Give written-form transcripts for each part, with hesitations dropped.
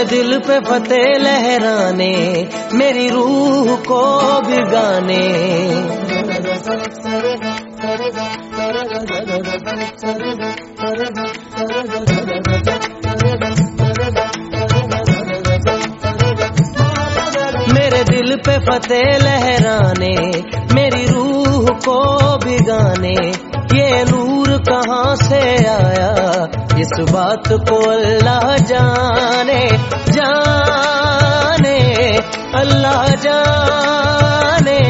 दिल पे फतेह लहराने, मेरी रूह को भिगाने। मेरे दिल पे फतेह लहराने, मेरी रूह को भिगाने। ये नूर कहाँ से आया, इस बात को अल्लाह जाने। जाने अल्लाह जाने,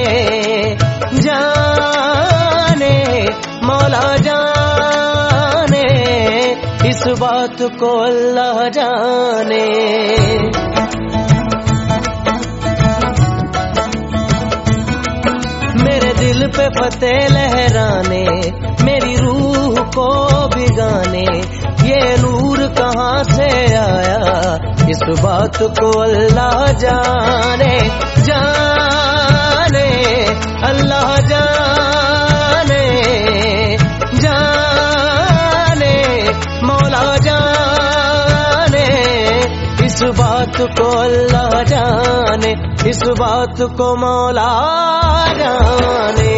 जाने मौला जाने, इस बात को अल्लाह जाने। मेरे दिल पे फतेह लहराने, मेरी रूह को भिगाने। ये नूर कहाँ से आया, इस बात को अल्लाह जाने। जाने अल्लाह जाने, जाने मौला जाने, इस बात को अल्लाह जाने, इस बात को मौला जाने।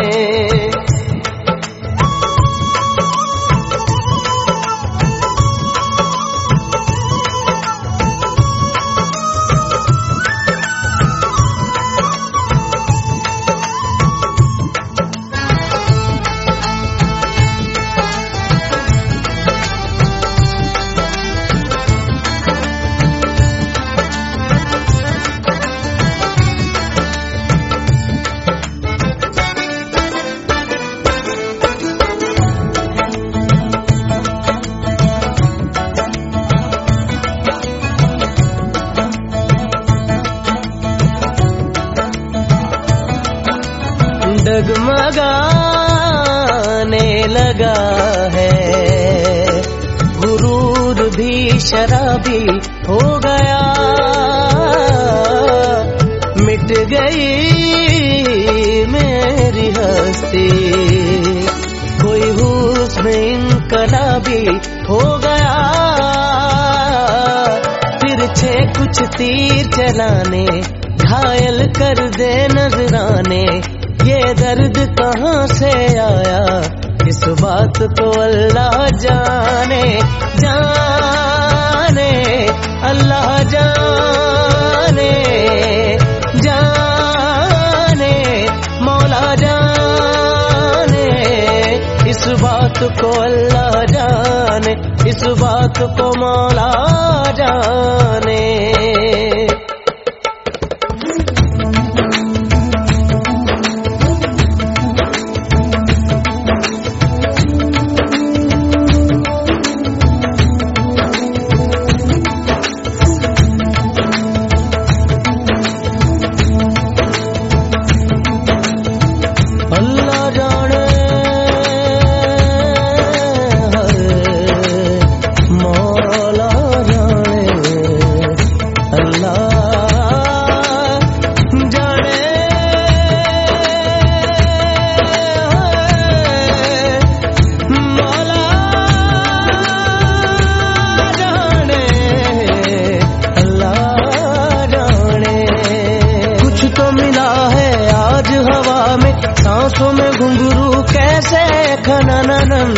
डगमगाने लगा है, गुरूर भी शराबी हो गया। मिट गई मेरी हस्ती, कोई हुस्न इनकलाबी हो गया। तिरछे कुछ तीर चलाने, घायल कर दे नजराने। ये दर्द कहाँ से आया, इस बात को अल्लाह जाने। जाने अल्लाह जाने, जाने मौला जाने, इस बात को अल्लाह जाने, इस बात को मौला जाने। सांसों में घुंघरू कैसे खननन,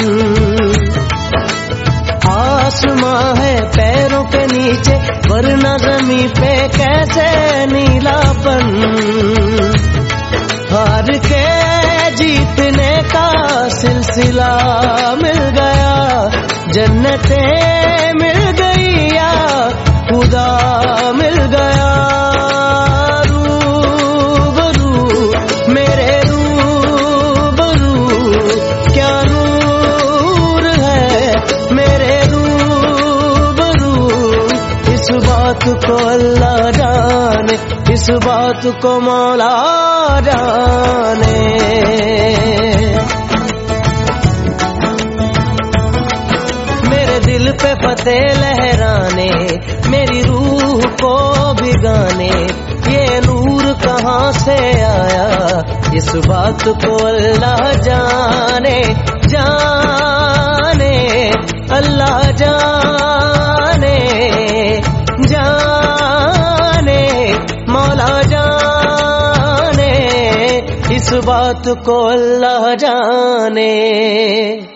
आसमां है पैरों के नीचे वरना ज़मीं पे कैसे नीलापन। हार के जीतने का सिलसिला मिल गया, जन्नतें मिल गई या खुदा मिल गया। को अल्लाह जाने, इस बात को मौला जाने। मेरे दिल पे फतेह लहराने, मेरी रूह को भिगाने। ये नूर कहाँ से आया, इस बात को अल्लाह जाने। जाने अल्लाह जाने, बात को अल्लाह जाने।